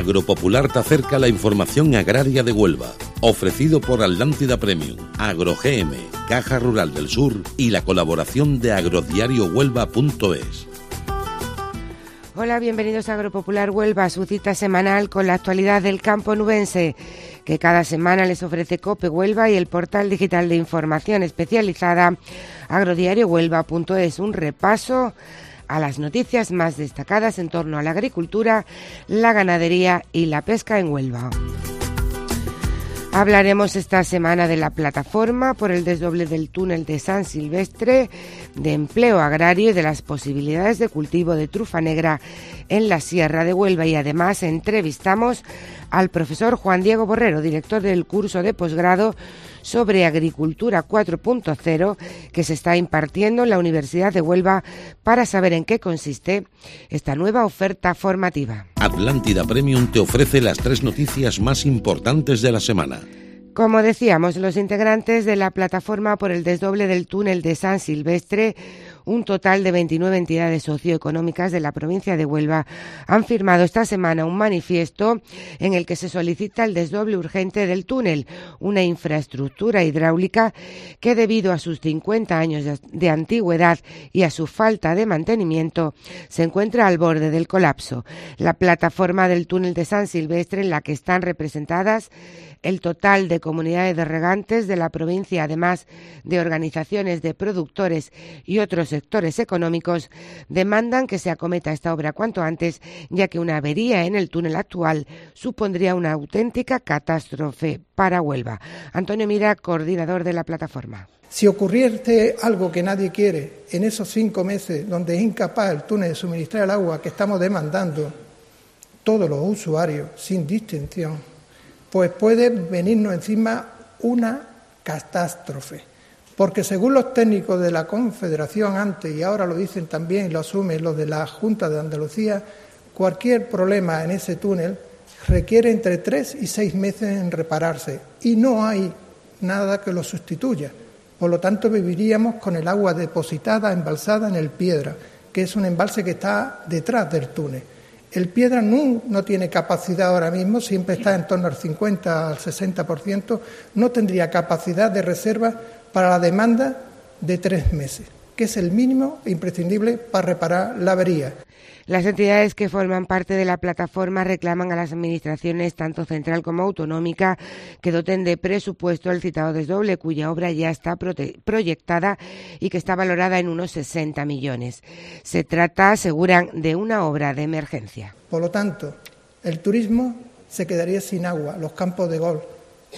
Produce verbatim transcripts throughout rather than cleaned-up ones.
Agropopular te acerca la información agraria de Huelva, ofrecido por Atlántida Premium, AgroGM, Caja Rural del Sur y la colaboración de agrodiario huelva punto es. Hola, bienvenidos a Agropopular Huelva, su cita semanal con la actualidad del campo nubense, que cada semana les ofrece COPE Huelva y el portal digital de información especializada agrodiario huelva punto es. Un repaso a las noticias más destacadas en torno a la agricultura, la ganadería y la pesca en Huelva. Hablaremos esta semana de la plataforma por el desdoble del túnel de San Silvestre, de empleo agrario y de las posibilidades de cultivo de trufa negra en la Sierra de Huelva, y además entrevistamos al profesor Juan Diego Borrero, director del curso de posgrado sobre Agricultura cuatro punto cero que se está impartiendo en la Universidad de Huelva, para saber en qué consiste esta nueva oferta formativa. Atlántida Premium te ofrece las tres noticias más importantes de la semana. Como decíamos, los integrantes de la plataforma por el desdoble del túnel de San Silvestre, un total de veintinueve entidades socioeconómicas de la provincia de Huelva, han firmado esta semana un manifiesto en el que se solicita el desdoble urgente del túnel, una infraestructura hidráulica que, debido a sus cincuenta años de antigüedad y a su falta de mantenimiento, se encuentra al borde del colapso. La plataforma del túnel de San Silvestre, en la que están representadas el total de comunidades de regantes de la provincia, además de organizaciones de productores y otros sectores económicos, demandan que se acometa esta obra cuanto antes, ya que una avería en el túnel actual supondría una auténtica catástrofe para Huelva. Antonio Mira, coordinador de la plataforma. Si ocurriese algo que nadie quiere en esos cinco meses donde es incapaz el túnel de suministrar el agua que estamos demandando todos los usuarios sin distinción, pues puede venirnos encima una catástrofe. Porque según los técnicos de la Confederación antes, y ahora lo dicen también y lo asumen los de la Junta de Andalucía, cualquier problema en ese túnel requiere entre tres y seis meses en repararse, y no hay nada que lo sustituya. Por lo tanto, viviríamos con el agua depositada, embalsada en el Piedra, que es un embalse que está detrás del túnel. El Piedra no, no tiene capacidad ahora mismo, siempre está en torno al cincuenta al sesenta por ciento, no tendría capacidad de reserva para la demanda de tres meses, que es el mínimo imprescindible para reparar la avería. Las entidades que forman parte de la plataforma reclaman a las administraciones, tanto central como autonómica, que doten de presupuesto el citado desdoble, cuya obra ya está proyectada y que está valorada en unos sesenta millones. Se trata, aseguran, de una obra de emergencia. Por lo tanto, el turismo se quedaría sin agua, los campos de golf,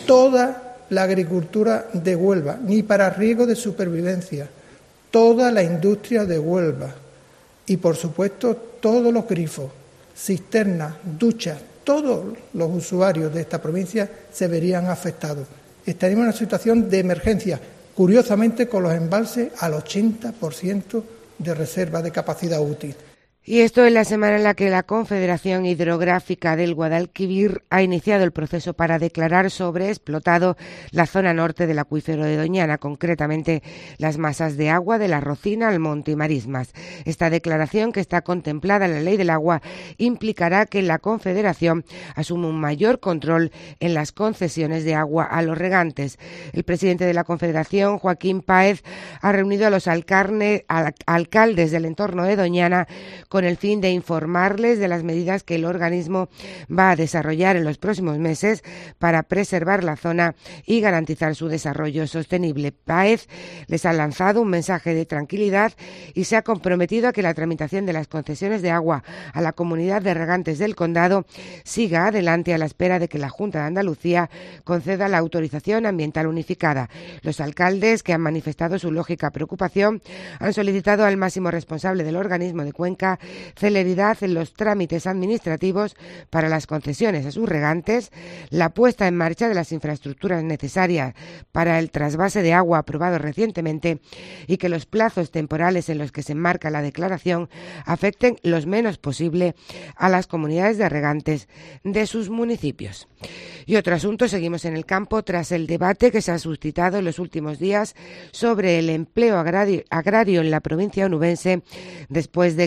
toda la agricultura de Huelva, ni para riesgo de supervivencia, toda la industria de Huelva. Y, por supuesto, todos los grifos, cisternas, duchas, todos los usuarios de esta provincia se verían afectados. Estaríamos en una situación de emergencia, curiosamente con los embalses al ochenta por ciento de reserva de capacidad útil. Y esto en la semana en la que la Confederación Hidrográfica del Guadalquivir ha iniciado el proceso para declarar sobreexplotado la zona norte del acuífero de Doñana, concretamente las masas de agua de la Rocina, Almonte y Marismas. Esta declaración, que está contemplada en la Ley del Agua, implicará que la Confederación asume un mayor control en las concesiones de agua a los regantes. El presidente de la Confederación, Joaquín Páez, ha reunido a los alcarne, al, alcaldes del entorno de Doñana con el fin de informarles de las medidas que el organismo va a desarrollar en los próximos meses para preservar la zona y garantizar su desarrollo sostenible. Páez les ha lanzado un mensaje de tranquilidad y se ha comprometido a que la tramitación de las concesiones de agua a la comunidad de regantes del condado siga adelante a la espera de que la Junta de Andalucía conceda la autorización ambiental unificada. Los alcaldes, que han manifestado su lógica preocupación, han solicitado al máximo responsable del organismo de Cuenca celeridad en los trámites administrativos para las concesiones a sus regantes, la puesta en marcha de las infraestructuras necesarias para el trasvase de agua aprobado recientemente, y que los plazos temporales en los que se enmarca la declaración afecten lo menos posible a las comunidades de regantes de sus municipios. Y otro asunto, seguimos en el campo tras el debate que se ha suscitado en los últimos días sobre el empleo agrario, agrario en la provincia onubense, después de que el S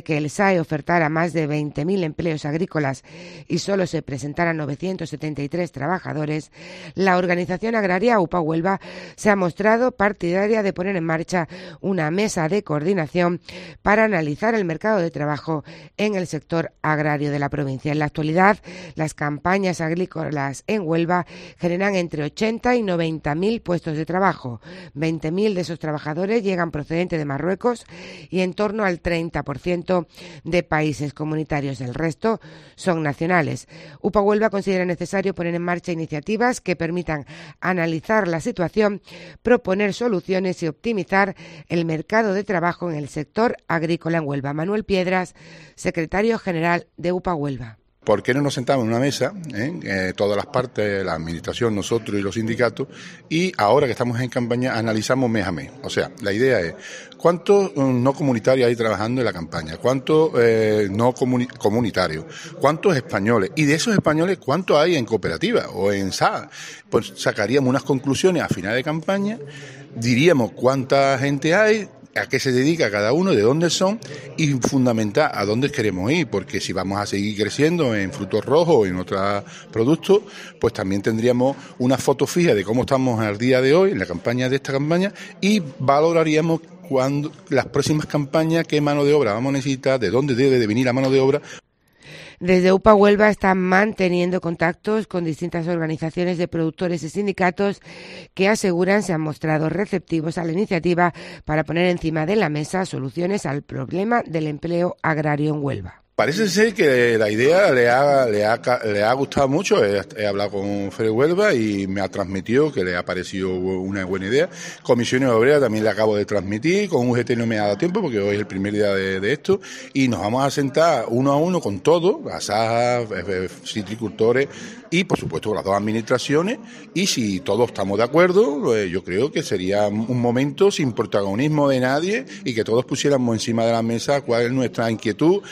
SAE ofertara más de veinte mil empleos agrícolas y solo se presentaran novecientos setenta y tres trabajadores, la organización agraria UPA Huelva se ha mostrado partidaria de poner en marcha una mesa de coordinación para analizar el mercado de trabajo en el sector agrario de la provincia. En la actualidad, las campañas agrícolas en Huelva generan entre ochenta y noventa mil puestos de trabajo. veinte mil de esos trabajadores llegan procedentes de Marruecos y en torno al treinta por ciento de países comunitarios. El resto son nacionales. UPA Huelva considera necesario poner en marcha iniciativas que permitan analizar la situación, proponer soluciones y optimizar el mercado de trabajo en el sector agrícola en Huelva. Manuel Piedras, secretario general de UPA Huelva. ¿Por qué no nos sentamos en una mesa, eh, eh, todas las partes, la administración, nosotros y los sindicatos, y ahora que estamos en campaña analizamos mes a mes? O sea, la idea es cuántos um, no comunitarios hay trabajando en la campaña, cuántos eh, no comuni- comunitarios, cuántos españoles, y de esos españoles cuántos hay en cooperativa o en S A. Pues sacaríamos unas conclusiones a final de campaña, diríamos cuánta gente hay, a qué se dedica cada uno, de dónde son y fundamentar a dónde queremos ir, porque si vamos a seguir creciendo en frutos rojos o en otros productos, pues también tendríamos una foto fija de cómo estamos al día de hoy en la campaña de esta campaña y valoraríamos cuando las próximas campañas qué mano de obra vamos a necesitar, de dónde debe de venir la mano de obra. Desde UPA Huelva están manteniendo contactos con distintas organizaciones de productores y sindicatos que aseguran se han mostrado receptivos a la iniciativa para poner encima de la mesa soluciones al problema del empleo agrario en Huelva. Parece ser que la idea le ha, le ha, le ha gustado mucho. He, he hablado con Fede Huelva y me ha transmitido que le ha parecido una buena idea. Comisiones Obreras también le acabo de transmitir. Con U G T no me ha dado tiempo porque hoy es el primer día de, de esto. Y nos vamos a sentar uno a uno con todos, asajas, citricultores y, por supuesto, con las dos administraciones. Y si todos estamos de acuerdo, pues yo creo que sería un momento sin protagonismo de nadie y que todos pusiéramos encima de la mesa cuál es nuestra inquietud.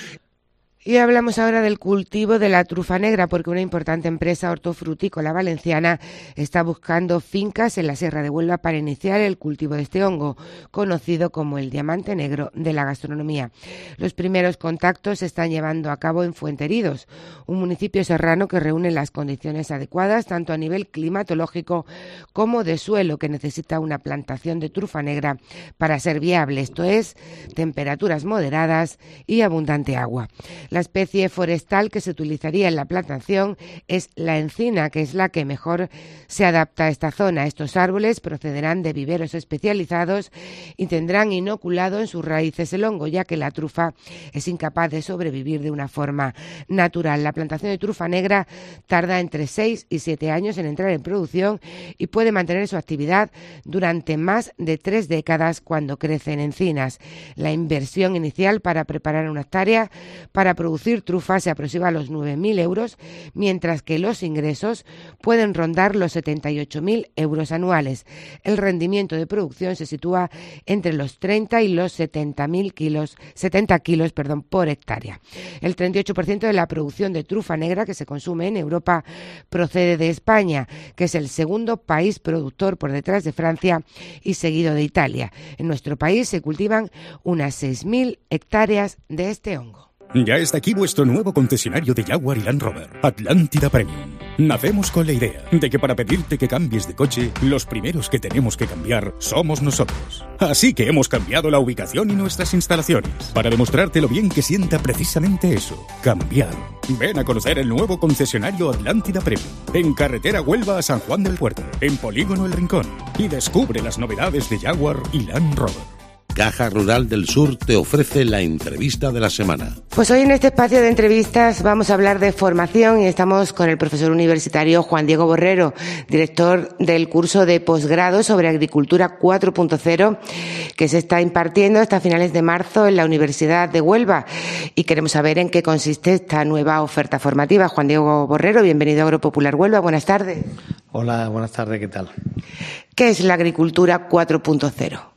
Y hablamos ahora del cultivo de la trufa negra, porque una importante empresa hortofrutícola valenciana está buscando fincas en la Sierra de Huelva para iniciar el cultivo de este hongo, conocido como el diamante negro de la gastronomía. Los primeros contactos se están llevando a cabo en Fuenteridos, un municipio serrano que reúne las condiciones adecuadas tanto a nivel climatológico como de suelo, que necesita una plantación de trufa negra para ser viable, esto es, temperaturas moderadas y abundante agua. La especie forestal que se utilizaría en la plantación es la encina, que es la que mejor se adapta a esta zona. Estos árboles procederán de viveros especializados y tendrán inoculado en sus raíces el hongo, ya que la trufa es incapaz de sobrevivir de una forma natural. La plantación de trufa negra tarda entre seis y siete años en entrar en producción y puede mantener su actividad durante más de tres décadas cuando crecen encinas. La inversión inicial para preparar una hectárea para producir trufa se aproxima a los nueve mil euros, mientras que los ingresos pueden rondar los setenta y ocho mil euros anuales. El rendimiento de producción se sitúa entre los treinta y los setenta mil kilos, setenta kilos perdón, por hectárea. El treinta y ocho por ciento de la producción de trufa negra que se consume en Europa procede de España, que es el segundo país productor por detrás de Francia y seguido de Italia. En nuestro país se cultivan unas seis mil hectáreas de este hongo. Ya está aquí vuestro nuevo concesionario de Jaguar y Land Rover, Atlántida Premium. Nacemos con la idea de que para pedirte que cambies de coche, los primeros que tenemos que cambiar somos nosotros. Así que hemos cambiado la ubicación y nuestras instalaciones, para demostrarte lo bien que sienta precisamente eso, cambiar. Ven a conocer el nuevo concesionario Atlántida Premium, en carretera Huelva a San Juan del Puerto, en Polígono El Rincón, y descubre las novedades de Jaguar y Land Rover. Caja Rural del Sur te ofrece la entrevista de la semana. Pues hoy en este espacio de entrevistas vamos a hablar de formación y estamos con el profesor universitario Juan Diego Borrero, director del curso de posgrado sobre agricultura cuatro punto cero que se está impartiendo hasta finales de marzo en la Universidad de Huelva, y queremos saber en qué consiste esta nueva oferta formativa. Juan Diego Borrero, bienvenido a Agropopular Huelva, buenas tardes. Hola, buenas tardes, ¿qué tal? ¿Qué es la agricultura cuatro punto cero?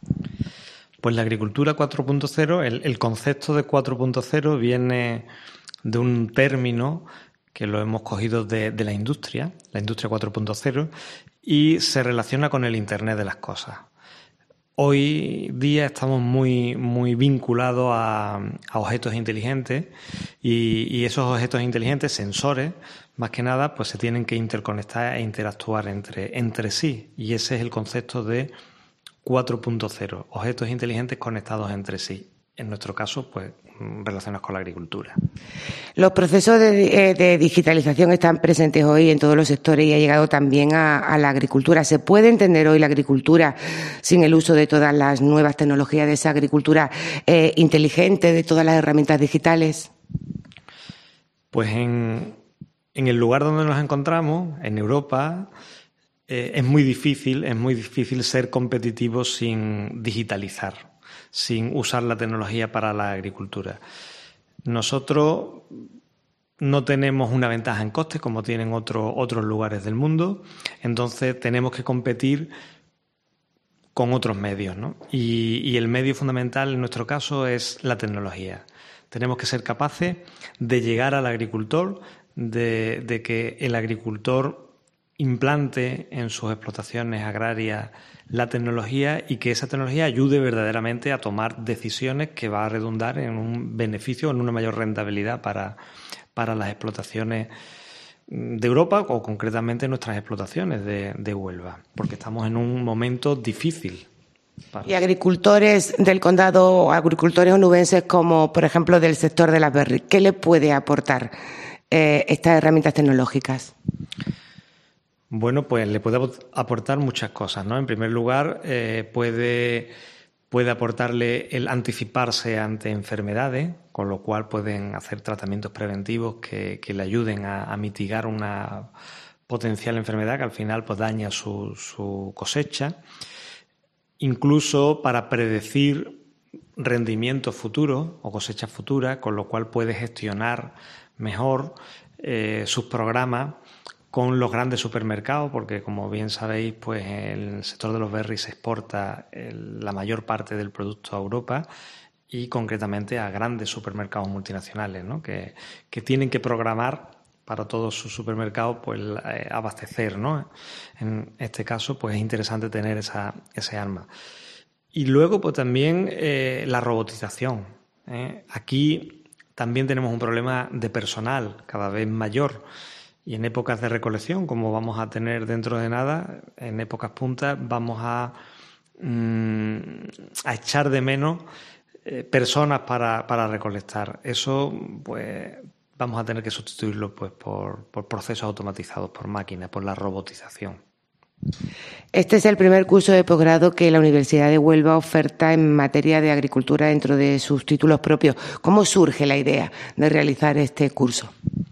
Pues la agricultura cuatro punto cero, el, el concepto de cuatro punto cero viene de un término que lo hemos cogido de, de la industria, la industria cuatro punto cero, y se relaciona con el Internet de las cosas. hoy día estamos muy, muy vinculados a, a objetos inteligentes y, y esos objetos inteligentes, sensores, más que nada, pues se tienen que interconectar e interactuar entre, entre sí. Y ese es el concepto de cuatro punto cero, objetos inteligentes conectados entre sí. En nuestro caso, pues relacionados con la agricultura. Los procesos de, de digitalización están presentes hoy en todos los sectores y ha llegado también a, a la agricultura. ¿Se puede entender hoy la agricultura sin el uso de todas las nuevas tecnologías, de esa agricultura eh, inteligente, de todas las herramientas digitales? Pues en, en el lugar donde nos encontramos, en Europa, eh, es muy difícil, es muy difícil ser competitivo sin digitalizar, sin usar la tecnología para la agricultura. Nosotros no tenemos una ventaja en costes como tienen otro, otros lugares del mundo, entonces tenemos que competir con otros medios, ¿no? Y, y el medio fundamental en nuestro caso es la tecnología. Tenemos que ser capaces de llegar al agricultor, de, de que el agricultor implante en sus explotaciones agrarias la tecnología y que esa tecnología ayude verdaderamente a tomar decisiones que va a redundar en un beneficio, en una mayor rentabilidad para, para las explotaciones de Europa o concretamente nuestras explotaciones de, de Huelva, porque estamos en un momento difícil. Para... Y agricultores del condado, agricultores onubenses como por ejemplo del sector de las berries, ¿qué les puede aportar eh, estas herramientas tecnológicas? Bueno, pues le puede aportar muchas cosas, ¿no? En primer lugar, eh, puede, puede aportarle el anticiparse ante enfermedades, con lo cual pueden hacer tratamientos preventivos que, que le ayuden a, a mitigar una potencial enfermedad que al final pues daña su, su cosecha. Incluso para predecir rendimientos futuros o cosechas futuras, con lo cual puede gestionar mejor eh, sus programas con los grandes supermercados, porque como bien sabéis, pues en el sector de los berries se exporta el, la mayor parte del producto a Europa y concretamente a grandes supermercados multinacionales, ¿no? que, que tienen que programar para todos sus supermercados pues eh, abastecer, ¿no? En este caso pues es interesante tener esa, ese arma. Y luego pues también eh, la robotización. ¿eh? Aquí también tenemos un problema de personal cada vez mayor. Y en épocas de recolección, como vamos a tener dentro de nada, en épocas puntas, vamos a, mmm, a echar de menos eh, personas para, para recolectar. Eso, pues, vamos a tener que sustituirlo pues, por, por procesos automatizados, por máquinas, por la robotización. Este es el primer curso de posgrado que la Universidad de Huelva oferta en materia de agricultura dentro de sus títulos propios. ¿Cómo surge la idea de realizar este curso?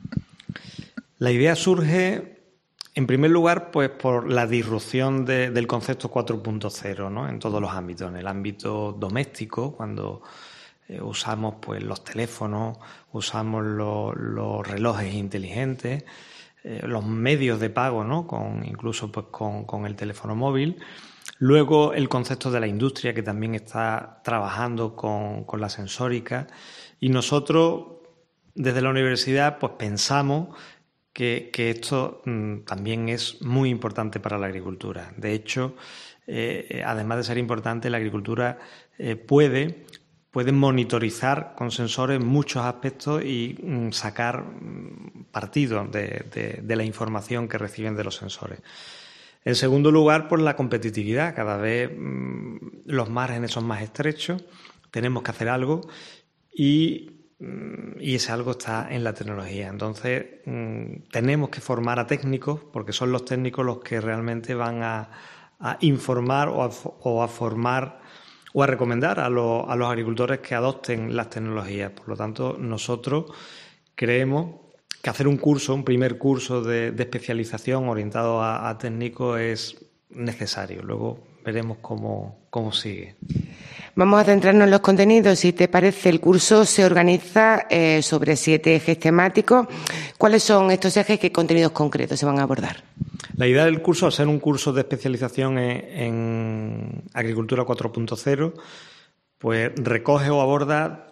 La idea surge, en primer lugar, pues por la disrupción de, del concepto cuatro punto cero, ¿no? En todos los ámbitos. En el ámbito doméstico, cuando eh, usamos pues los teléfonos, usamos lo, los relojes inteligentes, eh, los medios de pago, ¿no? Con, incluso pues con, con el teléfono móvil. Luego el concepto de la industria, que también está trabajando con, con la sensórica. Y nosotros, desde la universidad, pues pensamos Que, que esto mmm, también es muy importante para la agricultura. De hecho, eh, además de ser importante, la agricultura eh, puede, puede monitorizar con sensores muchos aspectos y mmm, sacar mmm, partido de, de, de la información que reciben de los sensores. En segundo lugar, por la competitividad. Cada vez mmm, los márgenes son más estrechos, tenemos que hacer algo y... y ese algo está en la tecnología. Entonces, mmm, tenemos que formar a técnicos, porque son los técnicos los que realmente van a, a informar o a, o a formar o a recomendar a, lo, a los agricultores que adopten las tecnologías. Por lo tanto, nosotros creemos que hacer un curso, un primer curso de, de especialización orientado a, a técnicos es necesario. Luego veremos cómo, cómo sigue. Vamos a centrarnos en los contenidos. Si te parece, el curso se organiza eh, sobre siete ejes temáticos. ¿Cuáles son estos ejes y qué contenidos concretos se van a abordar? La idea del curso, al ser un curso de especialización en, en agricultura cuatro punto cero, pues recoge o aborda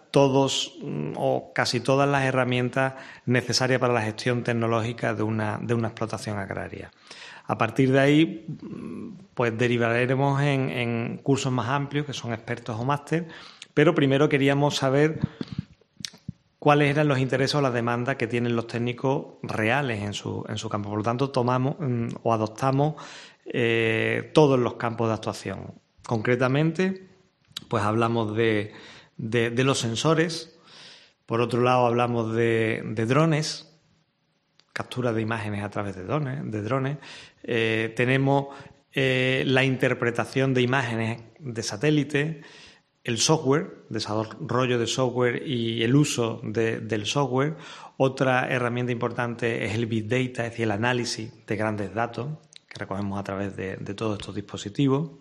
todos o casi todas las herramientas necesarias para la gestión tecnológica de una, de una explotación agraria. A partir de ahí, pues derivaremos en, en cursos más amplios, que son expertos o máster, pero primero queríamos saber cuáles eran los intereses o las demandas que tienen los técnicos reales en su, en su campo. Por lo tanto, tomamos mm, o adoptamos eh, todos los campos de actuación. Concretamente, pues hablamos de, de, de los sensores, por otro lado hablamos de, de drones, captura de imágenes a través de drones, de drones. Eh, tenemos eh, la interpretación de imágenes de satélite, el software, desarrollo de software y el uso de, del software. Otra herramienta importante es el Big Data, es decir, el análisis de grandes datos que recogemos a través de, de todos estos dispositivos.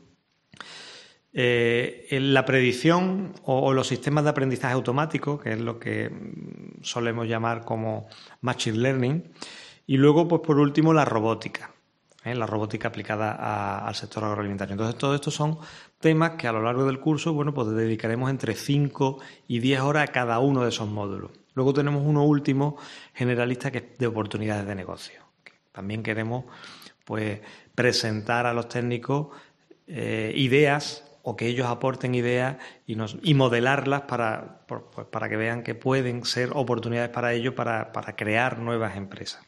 Eh, la predicción o, o los sistemas de aprendizaje automático, que es lo que solemos llamar como Machine Learning. Y luego, pues por último, la robótica. ¿eh? La robótica aplicada a, al sector agroalimentario. Entonces, todo esto son temas que a lo largo del curso, bueno, pues dedicaremos entre cinco y diez horas a cada uno de esos módulos. Luego tenemos uno último, generalista, que es de oportunidades de negocio. También queremos, pues, presentar a los técnicos eh, ideas o que ellos aporten ideas y, nos, y modelarlas para, por, pues, para que vean que pueden ser oportunidades para ellos para, para crear nuevas empresas.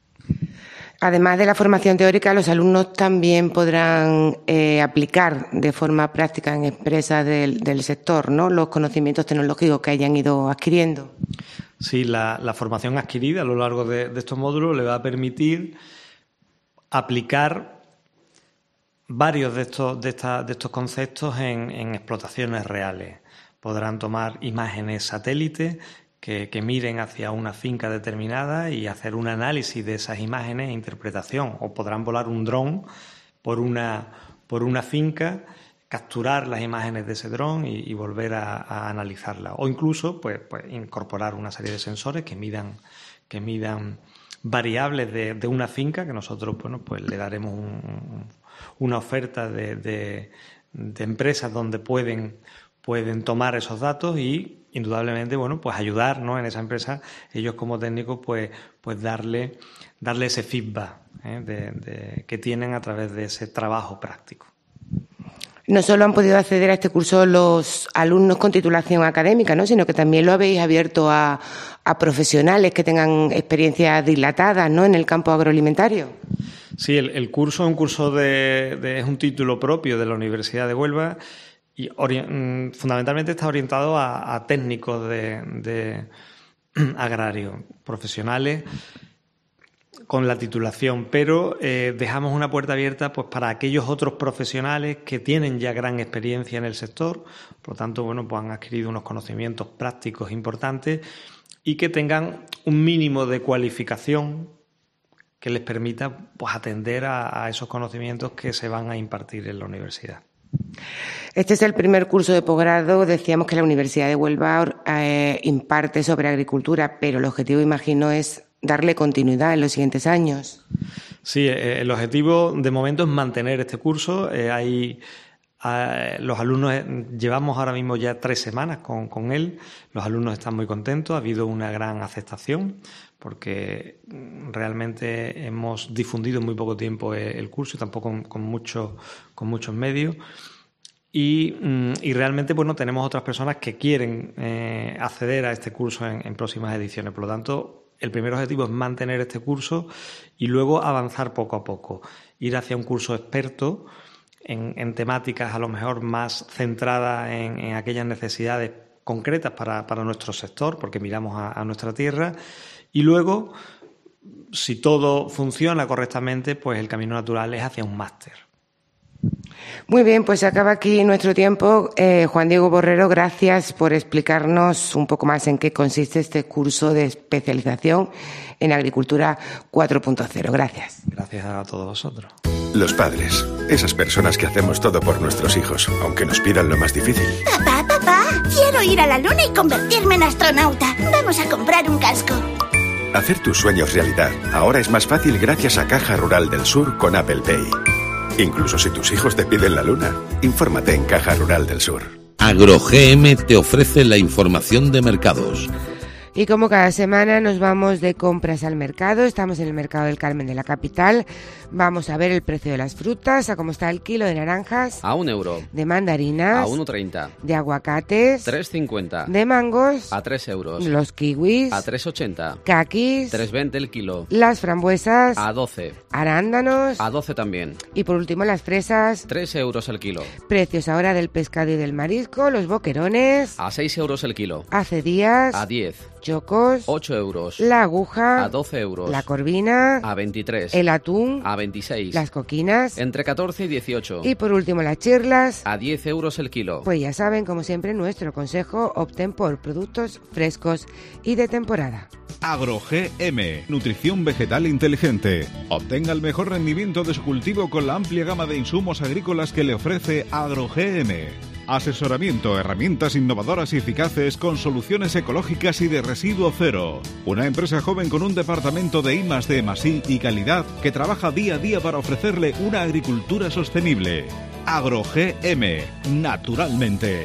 Además de la formación teórica, los alumnos también podrán eh, aplicar de forma práctica en empresas del, del sector, ¿no?, los conocimientos tecnológicos que hayan ido adquiriendo. Sí, la, la formación adquirida a lo largo de, de estos módulos le va a permitir aplicar varios de estos, de esta, de estos conceptos en, en explotaciones reales. Podrán tomar imágenes satélite que, que miren hacia una finca determinada y hacer un análisis de esas imágenes e interpretación. O podrán volar un dron por una, por una finca, capturar las imágenes de ese dron y, y volver a, a analizarlas. O incluso pues, pues, incorporar una serie de sensores que midan, que midan variables de, de una finca, que nosotros bueno, pues, le daremos un, una oferta de, de, de empresas donde pueden, pueden tomar esos datos y indudablemente bueno, pues ayudar, ¿no?, en esa empresa, ellos como técnicos pues, pues darle, darle ese feedback ¿eh? de, de, que tienen a través de ese trabajo práctico. No solo han podido acceder a este curso los alumnos con titulación académica, ¿no?, sino que también lo habéis abierto a, a profesionales que tengan experiencias dilatadas, ¿no?, en el campo agroalimentario. Sí, el, el curso es un curso de, de es un título propio de la Universidad de Huelva y ori, fundamentalmente está orientado a, a técnicos de, de agrarios, profesionales con la titulación, pero eh, dejamos una puerta abierta pues para aquellos otros profesionales que tienen ya gran experiencia en el sector, por lo tanto, bueno, pues han adquirido unos conocimientos prácticos importantes y que tengan un mínimo de cualificación que les permita pues atender a, a esos conocimientos que se van a impartir en la universidad. Este es el primer curso de posgrado. Decíamos que la Universidad de Huelva eh, imparte sobre agricultura, pero el objetivo, imagino, es darle continuidad en los siguientes años. Sí, eh, el objetivo de momento es mantener este curso. Eh, hay, eh, los alumnos, eh, llevamos ahora mismo ya tres semanas con, con él. Los alumnos están muy contentos, ha habido una gran aceptación porque realmente hemos difundido en muy poco tiempo el curso y tampoco con, con, mucho, con muchos medios. Y, y realmente bueno, tenemos otras personas que quieren eh, acceder a este curso en, en próximas ediciones. Por lo tanto, el primer objetivo es mantener este curso y luego avanzar poco a poco. Ir hacia un curso experto en, en temáticas a lo mejor más centradas en, en aquellas necesidades concretas para, para nuestro sector, porque miramos a, a nuestra tierra. Y luego, si todo funciona correctamente, pues el camino natural es hacia un máster. Muy bien, pues se acaba aquí nuestro tiempo. Eh, Juan Diego Borrero, gracias por explicarnos un poco más en qué consiste este curso de especialización en agricultura cuatro punto cero. Gracias. Gracias a todos vosotros. Los padres, esas personas que hacemos todo por nuestros hijos, aunque nos pidan lo más difícil. Papá, papá, quiero ir a la luna y convertirme en astronauta. Vamos a comprar un casco. Hacer tus sueños realidad ahora es más fácil gracias a Caja Rural del Sur con Apple Pay. Incluso si tus hijos te piden la luna, infórmate en Caja Rural del Sur. AgroGM te ofrece la información de mercados. Y como cada semana nos vamos de compras al mercado, estamos en el Mercado del Carmen de la capital, vamos a ver el precio de las frutas, a cómo está el kilo de naranjas, a un euro, de mandarinas, a uno treinta, de aguacates, tres cincuenta, de mangos, a tres euros, los kiwis, a tres ochenta, caquis, tres veinte el kilo, las frambuesas, a doce, arándanos, a doce también, y por último las fresas, tres euros el kilo. Precios ahora del pescado y del marisco, los boquerones, a seis euros el kilo, hace días, a diez, chocos, ocho euros, la aguja, a doce euros, la corvina, a veintitrés, el atún, a veintiséis, las coquinas, entre catorce y dieciocho, y por último las chirlas, a diez euros el kilo. Pues ya saben, como siempre, nuestro consejo: opten por productos frescos y de temporada. AgroGM, nutrición vegetal inteligente. Obtenga el mejor rendimiento de su cultivo con la amplia gama de insumos agrícolas que le ofrece AgroGM. Asesoramiento, herramientas innovadoras y eficaces con soluciones ecológicas y de residuo cero. Una empresa joven con un departamento de I más D más I y calidad que trabaja día a día para ofrecerle una agricultura sostenible. AgroGM, naturalmente.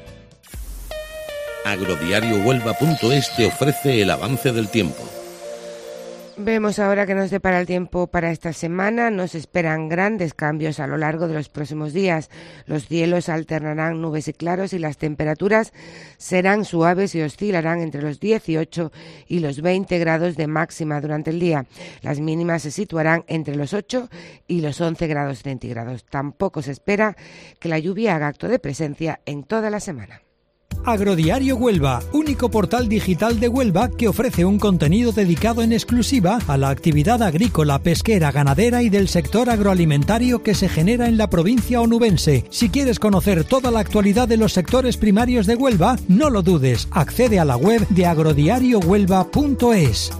Agrodiario Huelva punto es te ofrece el avance del tiempo. Vemos ahora que nos depara el tiempo para esta semana. Nos esperan grandes cambios a lo largo de los próximos días. Los cielos alternarán nubes y claros y las temperaturas serán suaves y oscilarán entre los dieciocho y los veinte grados de máxima durante el día. Las mínimas se situarán entre los ocho y los once grados centígrados. Tampoco se espera que la lluvia haga acto de presencia en toda la semana. Agrodiario Huelva, único portal digital de Huelva que ofrece un contenido dedicado en exclusiva a la actividad agrícola, pesquera, ganadera y del sector agroalimentario que se genera en la provincia onubense. Si quieres conocer toda la actualidad de los sectores primarios de Huelva, no lo dudes, accede a la web de agrodiario huelva punto es.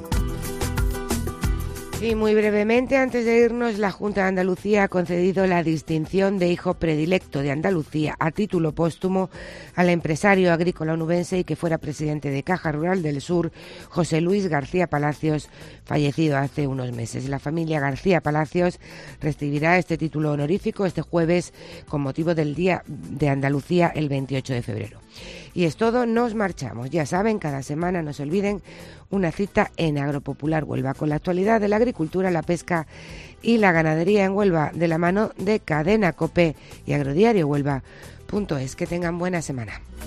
Y muy brevemente, antes de irnos, la Junta de Andalucía ha concedido la distinción de Hijo Predilecto de Andalucía a título póstumo al empresario agrícola onubense y que fuera presidente de Caja Rural del Sur, José Luis García Palacios, fallecido hace unos meses. La familia García Palacios recibirá este título honorífico este jueves con motivo del Día de Andalucía el veintiocho de febrero. Y es todo, nos marchamos. Ya saben, cada semana no se olviden una cita en Agropopular Huelva con la actualidad de la agricultura, la pesca y la ganadería en Huelva de la mano de Cadena COPE y agrodiario huelva punto es. Que tengan buena semana.